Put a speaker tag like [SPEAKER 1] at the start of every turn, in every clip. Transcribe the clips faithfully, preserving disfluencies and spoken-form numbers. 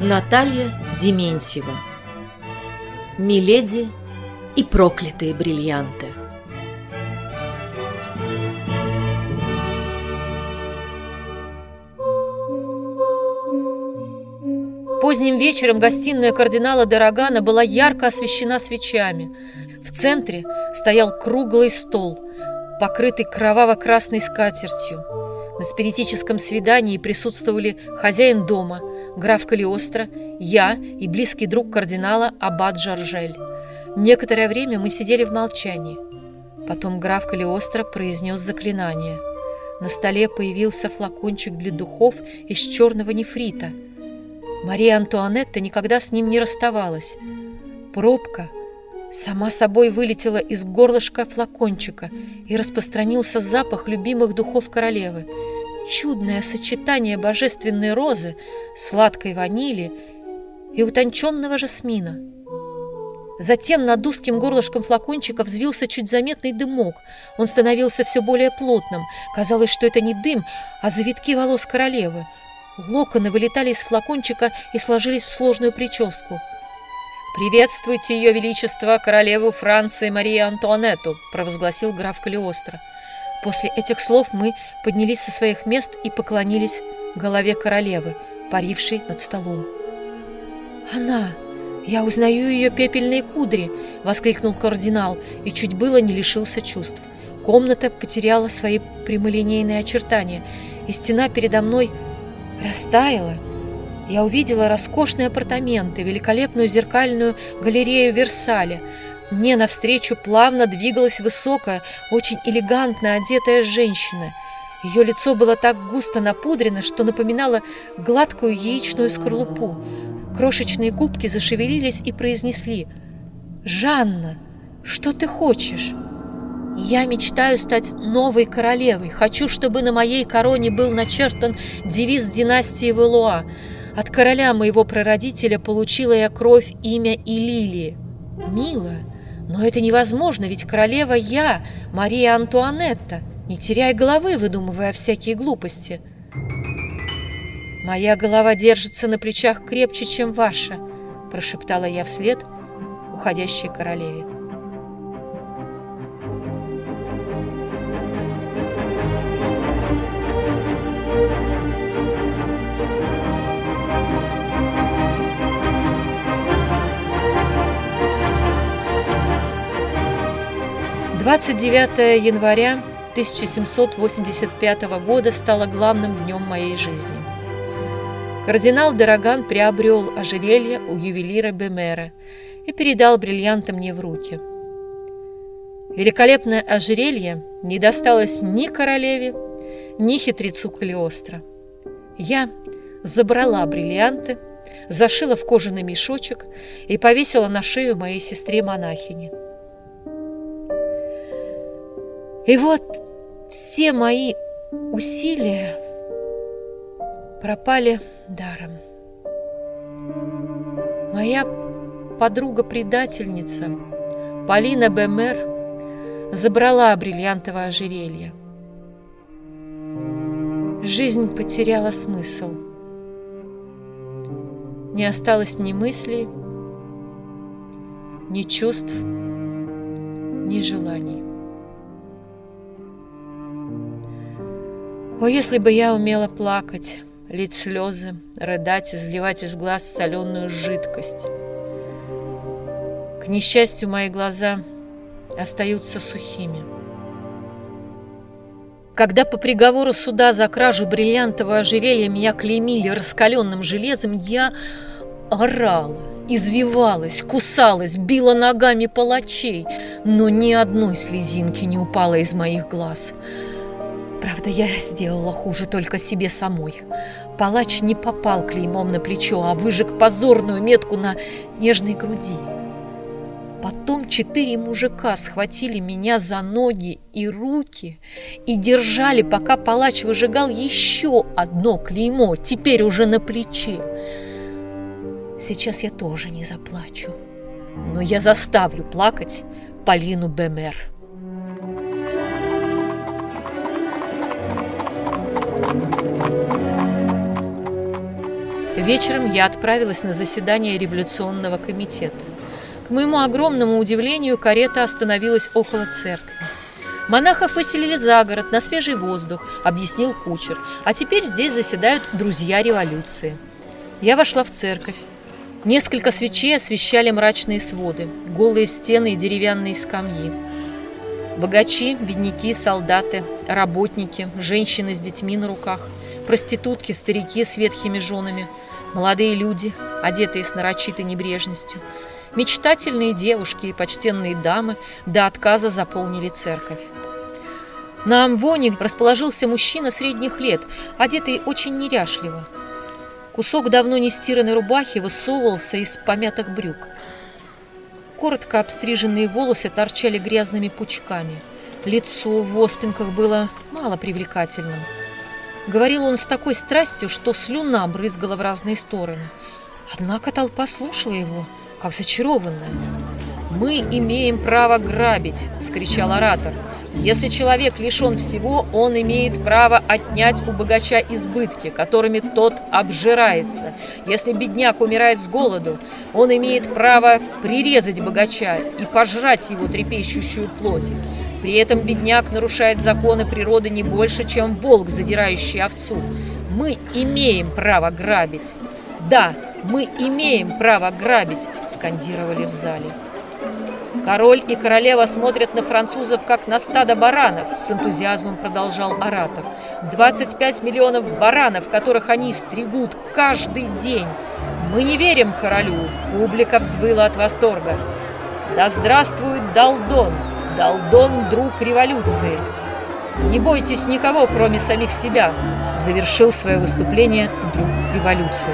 [SPEAKER 1] Наталья Дементьева. Миледи и проклятые бриллианты. Поздним вечером гостиная кардинала де Рогана была ярко освещена свечами. В центре стоял круглый стол, покрытый кроваво-красной скатертью. На спиритическом свидании присутствовали хозяин дома, граф Калиостро, я и близкий друг кардинала аббат Жоржель. Некоторое время мы сидели в молчании. Потом граф Калиостро произнес заклинание. На столе появился флакончик для духов из черного нефрита. Мария Антуанетта никогда с ним не расставалась. Пробка сама собой вылетела из горлышка флакончика, и распространился запах любимых духов королевы. Чудное сочетание божественной розы, сладкой ванили и утонченного жасмина. Затем над узким горлышком флакончика взвился чуть заметный дымок. Он становился все более плотным. Казалось, что это не дым, а завитки волос королевы. Локоны вылетали из флакончика и сложились в сложную прическу. «Приветствуйте, Ее Величество, королеву Франции Марию Антуанетту», — провозгласил граф Калиостро. После этих слов мы поднялись со своих мест и поклонились голове королевы, парившей над столом. «Она! Я узнаю ее пепельные кудри!» — воскликнул кардинал и чуть было не лишился чувств. Комната потеряла свои прямолинейные очертания, и стена передо мной растаяла. Я увидела роскошные апартаменты, великолепную зеркальную галерею Версаля. Мне навстречу плавно двигалась высокая, очень элегантно одетая женщина. Ее лицо было так густо напудрено, что напоминало гладкую яичную скорлупу. Крошечные губки зашевелились и произнесли: «Жанна, что ты хочешь?» «Я мечтаю стать новой королевой. Хочу, чтобы на моей короне был начертан девиз династии Валуа. От короля моего прародителя получила я кровь, имя и лилии». «Милая, но это невозможно, ведь королева я, Мария Антуанетта. Не теряй головы, выдумывая всякие глупости». «Моя голова держится на плечах крепче, чем ваша», — прошептала я вслед уходящей королеве. двадцать девятое января тысяча семьсот восемьдесят пятого года стало главным днем моей жизни. Кардинал де Роган приобрел ожерелье у ювелира Бемера и передал бриллианты мне в руки. Великолепное ожерелье не досталось ни королеве, ни хитрецу Калиостро. Я забрала бриллианты, зашила в кожаный мешочек и повесила на шею моей сестре-монахине. И вот все мои усилия пропали даром. Моя подруга-предательница Полина Бемер забрала бриллиантовое ожерелье. Жизнь потеряла смысл. Не осталось ни мыслей, ни чувств, ни желаний. О, если бы я умела плакать, лить слезы, рыдать, изливать из глаз соленую жидкость. К несчастью, мои глаза остаются сухими. Когда по приговору суда за кражу бриллиантового ожерелья меня клеймили раскаленным железом, я орала, извивалась, кусалась, била ногами палачей, но ни одной слезинки не упало из моих глаз. Правда, я сделала хуже только себе самой. Палач не попал клеймом на плечо, а выжег позорную метку на нежной груди. Потом четыре мужика схватили меня за ноги и руки и держали, пока палач выжигал еще одно клеймо, теперь уже на плече. Сейчас я тоже не заплачу, но я заставлю плакать Полину Бемер. Вечером я отправилась на заседание революционного комитета. К моему огромному удивлению, карета остановилась около церкви. Монахов выселили за город, на свежий воздух, объяснил кучер. А теперь здесь заседают друзья революции. Я вошла в церковь. Несколько свечей освещали мрачные своды, голые стены и деревянные скамьи. Богачи, бедняки, солдаты, работники, женщины с детьми на руках, проститутки, старики с ветхими женами, молодые люди, одетые с нарочитой небрежностью, мечтательные девушки и почтенные дамы до отказа заполнили церковь. На амвоне расположился мужчина средних лет, одетый очень неряшливо. Кусок давно не стиранной рубахи высовывался из помятых брюк. Коротко обстриженные волосы торчали грязными пучками. Лицо в оспинках было мало привлекательным. Говорил он с такой страстью, что слюна брызгала в разные стороны. Однако толпа слушала его, как зачарованная. «Мы имеем право грабить!» – вскричал оратор. «Если человек лишен всего, он имеет право отнять у богача избытки, которыми тот обжирается. Если бедняк умирает с голоду, он имеет право прирезать богача и пожрать его трепещущую плоть. При этом бедняк нарушает законы природы не больше, чем волк, задирающий овцу. Мы имеем право грабить!» «Да, мы имеем право грабить!» – скандировали в зале. «Король и королева смотрят на французов, как на стадо баранов», — с энтузиазмом продолжал оратор. «двадцать пять миллионов баранов, которых они стригут каждый день. Мы не верим королю», — публика взвыла от восторга. «Да здравствует Далдон! Далдон — друг революции! Не бойтесь никого, кроме самих себя», — завершил свое выступление друг революции.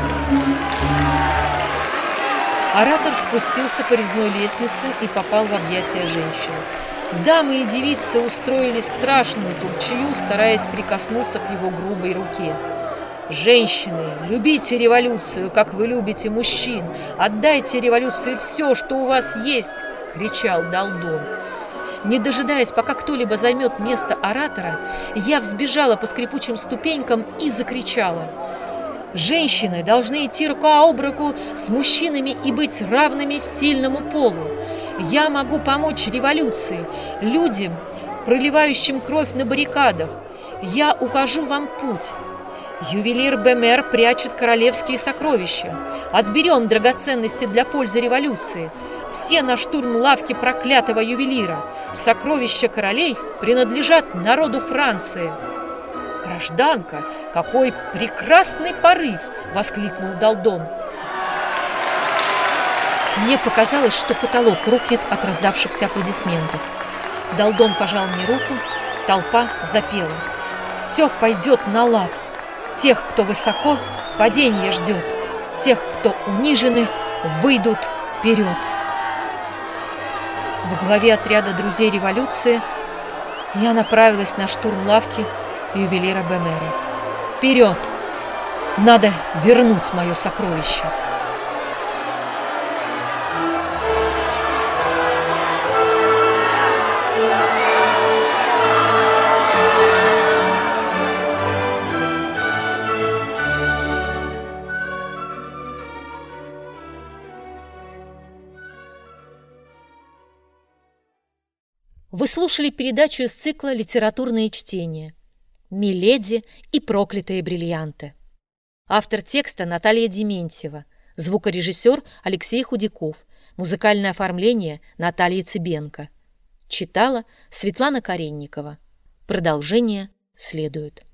[SPEAKER 1] Оратор спустился по резной лестнице и попал в объятия женщины. Дамы и девицы устроили страшную толчею, стараясь прикоснуться к его грубой руке. «Женщины, любите революцию, как вы любите мужчин! Отдайте революции все, что у вас есть!» — кричал Далдон. Не дожидаясь, пока кто-либо займет место оратора, я взбежала по скрипучим ступенькам и закричала: «Женщины должны идти рука об руку с мужчинами и быть равными сильному полу. Я могу помочь революции, людям, проливающим кровь на баррикадах. Я укажу вам путь. Ювелир Бемер прячет королевские сокровища. Отберем драгоценности для пользы революции. Все на штурм лавки проклятого ювелира. Сокровища королей принадлежат народу Франции». «Гражданка, какой прекрасный порыв!» — воскликнул Далдон. Мне показалось, что потолок рухнет от раздавшихся аплодисментов. Далдон пожал мне руку, толпа запела. «Все пойдет на лад. Тех, кто высоко, падение ждет. Тех, кто унижены, выйдут вперед». Во главе отряда друзей революции я направилась на штурм лавки ювелира Бемера. Вперед! Надо вернуть мое сокровище. Вы слушали передачу из цикла «Литературные чтения» «Миледи и проклятые бриллианты». Автор текста Наталья Дементьева, звукорежиссер Алексей Худяков, музыкальное оформление Наталья Цыбенко. Читала Светлана Каренникова. Продолжение следует.